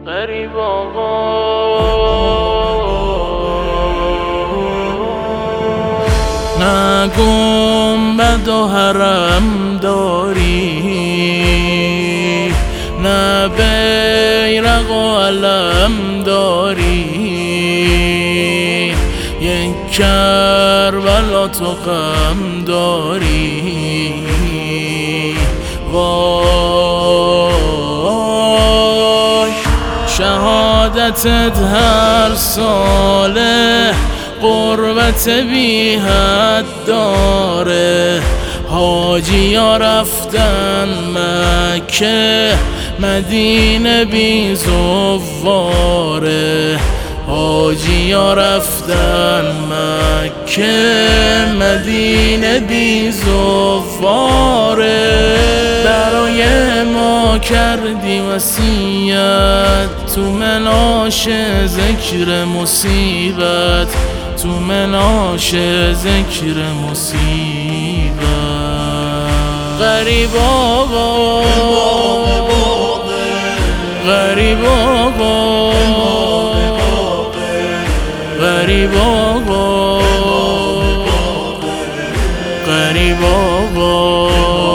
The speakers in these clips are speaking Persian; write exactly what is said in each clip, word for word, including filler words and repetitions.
غریب آقا نه گنبد و حرم داری، نه بیرق و علم داری، یک کربلا تو غم داری. وای شهادتت هر ساله قربت بی حد داره. حاجی ها رفتن مکه مدینه بی زواره. حاجی ها رفتن مکه مدینه بی زواره. برای ما کردی وصیت تو مناش ذکر مصیبت، تو مناش ذکر مصیبت. غریب آقا غریب آقا غریب آقا غریب آقا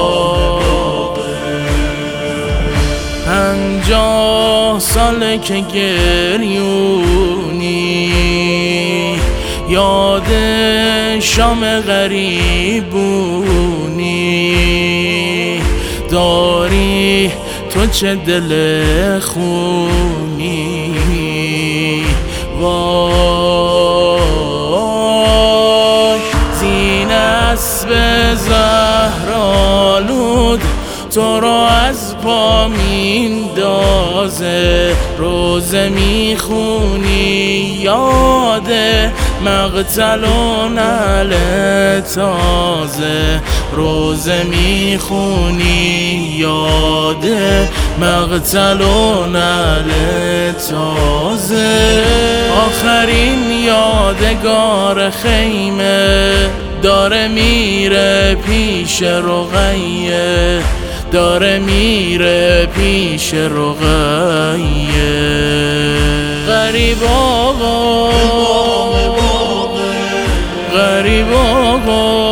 پنجاه ساله که گریونی، یاد شام غریبونی داری. تو چه دل خونی. وای زین اسب زهرآلود تو را از پا میندازه. روزه میخونی یاد مقتل و نعل تازه. روزه میخونی یاد مقتل و نعل تازه. آخرین یادگار خیمه داره میره پیش رقیه، داره میره پیش رقیه. غریب آقا غریب آقا